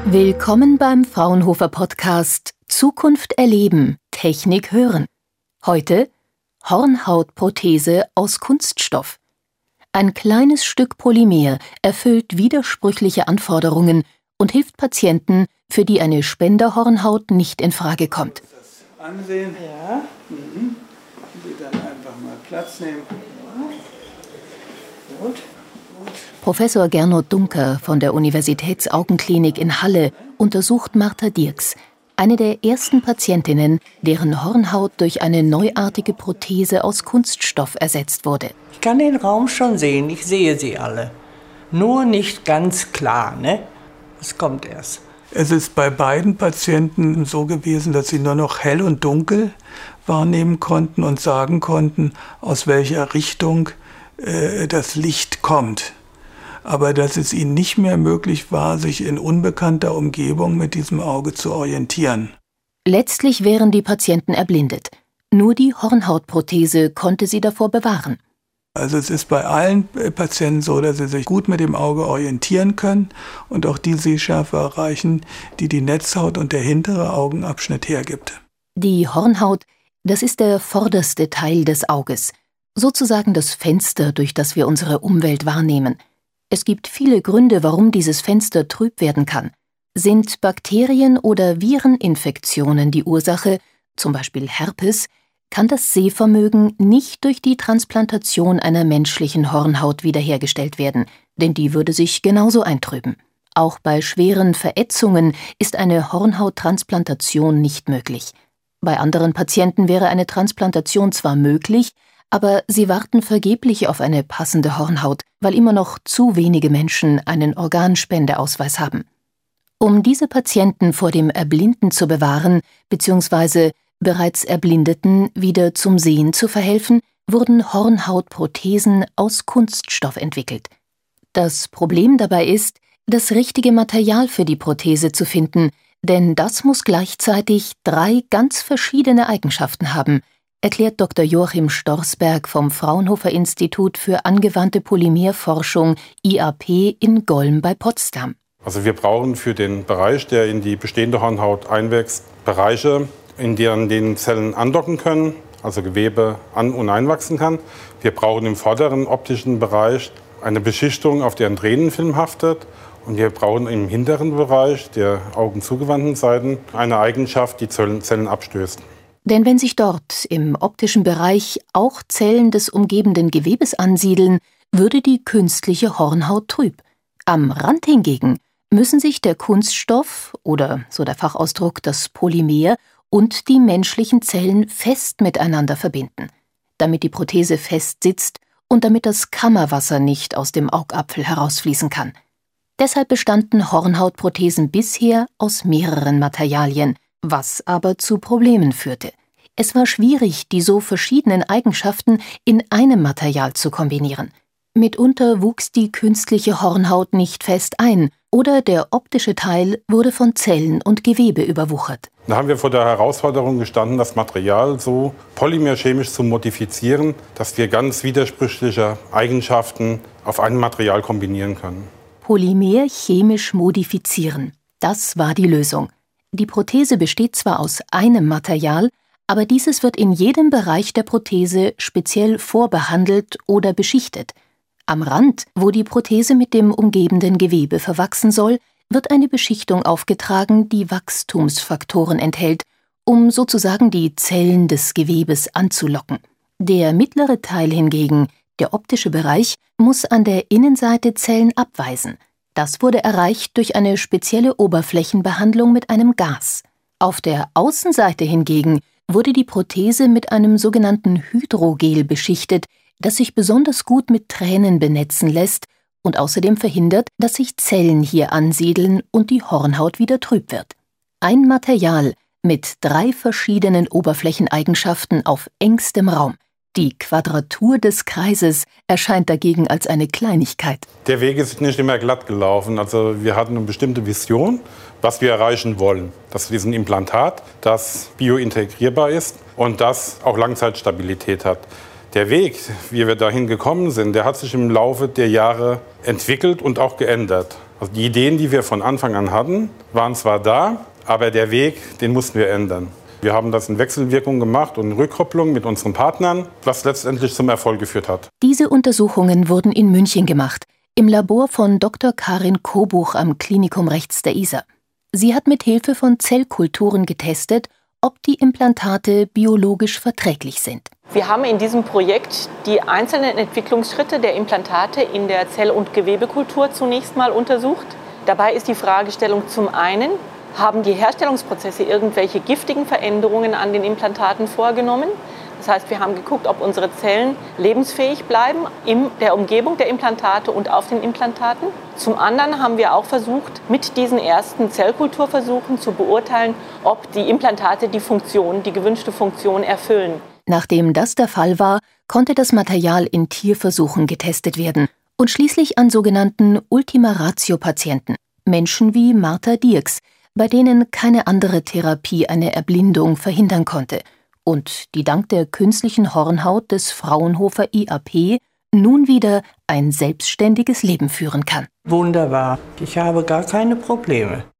Willkommen beim Fraunhofer Podcast Zukunft erleben, Technik hören. Heute Hornhautprothese aus Kunststoff. Ein kleines Stück Polymer erfüllt widersprüchliche Anforderungen und hilft Patienten, für die eine Spenderhornhaut nicht in Frage kommt. Das ansehen. Ja. Sie dann einfach mal Platz nehmen. Ja. Gut. Professor Gernot Duncker von der Universitätsaugenklinik in Halle untersucht Martha Dirks, eine der ersten Patientinnen, deren Hornhaut durch eine neuartige Prothese aus Kunststoff ersetzt wurde. Ich kann den Raum schon sehen, ich sehe sie alle. Nur nicht ganz klar, ne? Es kommt erst. Es ist bei beiden Patienten so gewesen, dass sie nur noch hell und dunkel wahrnehmen konnten und sagen konnten, aus welcher Richtung das Licht kommt. Aber dass es ihnen nicht mehr möglich war, sich in unbekannter Umgebung mit diesem Auge zu orientieren. Letztlich wären die Patienten erblindet. Nur die Hornhautprothese konnte sie davor bewahren. Also es ist bei allen Patienten so, dass sie sich gut mit dem Auge orientieren können und auch die Sehschärfe erreichen, die die Netzhaut und der hintere Augenabschnitt hergibt. Die Hornhaut, das ist der vorderste Teil des Auges, sozusagen das Fenster, durch das wir unsere Umwelt wahrnehmen. Es gibt viele Gründe, warum dieses Fenster trüb werden kann. Sind Bakterien- oder Vireninfektionen die Ursache, zum Beispiel Herpes, kann das Sehvermögen nicht durch die Transplantation einer menschlichen Hornhaut wiederhergestellt werden, denn die würde sich genauso eintrüben. Auch bei schweren Verätzungen ist eine Hornhauttransplantation nicht möglich. Bei anderen Patienten wäre eine Transplantation zwar möglich, aber sie warten vergeblich auf eine passende Hornhaut, weil immer noch zu wenige Menschen einen Organspendeausweis haben. Um diese Patienten vor dem Erblinden zu bewahren bzw. bereits Erblindeten wieder zum Sehen zu verhelfen, wurden Hornhautprothesen aus Kunststoff entwickelt. Das Problem dabei ist, das richtige Material für die Prothese zu finden, denn das muss gleichzeitig 3 ganz verschiedene Eigenschaften haben, erklärt Dr. Joachim Storsberg vom Fraunhofer Institut für angewandte Polymerforschung IAP in Golm bei Potsdam. Also wir brauchen für den Bereich, der in die bestehende Hornhaut einwächst, Bereiche, in denen die Zellen andocken können, also Gewebe an- und einwachsen kann. Wir brauchen im vorderen optischen Bereich eine Beschichtung, auf der ein Tränenfilm haftet. Und wir brauchen im hinteren Bereich, der augenzugewandten Seiten, eine Eigenschaft, die Zellen abstößt. Denn wenn sich dort im optischen Bereich auch Zellen des umgebenden Gewebes ansiedeln, würde die künstliche Hornhaut trüb. Am Rand hingegen müssen sich der Kunststoff oder, so der Fachausdruck, das Polymer und die menschlichen Zellen fest miteinander verbinden, damit die Prothese fest sitzt und damit das Kammerwasser nicht aus dem Augapfel herausfließen kann. Deshalb bestanden Hornhautprothesen bisher aus mehreren Materialien, was aber zu Problemen führte. Es war schwierig, die so verschiedenen Eigenschaften in einem Material zu kombinieren. Mitunter wuchs die künstliche Hornhaut nicht fest ein oder der optische Teil wurde von Zellen und Gewebe überwuchert. Da haben wir vor der Herausforderung gestanden, das Material so polymerchemisch zu modifizieren, dass wir ganz widersprüchliche Eigenschaften auf einem Material kombinieren können. Polymer chemisch modifizieren, das war die Lösung. Die Prothese besteht zwar aus einem Material, aber dieses wird in jedem Bereich der Prothese speziell vorbehandelt oder beschichtet. Am Rand, wo die Prothese mit dem umgebenden Gewebe verwachsen soll, wird eine Beschichtung aufgetragen, die Wachstumsfaktoren enthält, um sozusagen die Zellen des Gewebes anzulocken. Der mittlere Teil hingegen, der optische Bereich, muss an der Innenseite Zellen abweisen. Das wurde erreicht durch eine spezielle Oberflächenbehandlung mit einem Gas. Auf der Außenseite hingegen wurde die Prothese mit einem sogenannten Hydrogel beschichtet, das sich besonders gut mit Tränen benetzen lässt und außerdem verhindert, dass sich Zellen hier ansiedeln und die Hornhaut wieder trüb wird. Ein Material mit 3 verschiedenen Oberflächeneigenschaften auf engstem Raum. Die Quadratur des Kreises erscheint dagegen als eine Kleinigkeit. Der Weg ist nicht immer glatt gelaufen. Also wir hatten eine bestimmte Vision, was wir erreichen wollen. Dass wir ein Implantat, das biointegrierbar ist und das auch Langzeitstabilität hat. Der Weg, wie wir dahin gekommen sind, der hat sich im Laufe der Jahre entwickelt und auch geändert. Also die Ideen, die wir von Anfang an hatten, waren zwar da, aber der Weg, den mussten wir ändern. Wir haben das in Wechselwirkung gemacht und in Rückkopplung mit unseren Partnern, was letztendlich zum Erfolg geführt hat. Diese Untersuchungen wurden in München gemacht, im Labor von Dr. Karin Kobuch am Klinikum rechts der Isar. Sie hat mit Hilfe von Zellkulturen getestet, ob die Implantate biologisch verträglich sind. Wir haben in diesem Projekt die einzelnen Entwicklungsschritte der Implantate in der Zell- und Gewebekultur zunächst mal untersucht. Dabei ist die Fragestellung zum einen, haben die Herstellungsprozesse irgendwelche giftigen Veränderungen an den Implantaten vorgenommen? Das heißt, wir haben geguckt, ob unsere Zellen lebensfähig bleiben in der Umgebung der Implantate und auf den Implantaten. Zum anderen haben wir auch versucht, mit diesen ersten Zellkulturversuchen zu beurteilen, ob die Implantate die gewünschte Funktion erfüllen. Nachdem das der Fall war, konnte das Material in Tierversuchen getestet werden und schließlich an sogenannten Ultima-Ratio-Patienten, Menschen wie Martha Dierks, bei denen keine andere Therapie eine Erblindung verhindern konnte und die dank der künstlichen Hornhaut des Fraunhofer IAP nun wieder ein selbstständiges Leben führen kann. Wunderbar. Ich habe gar keine Probleme.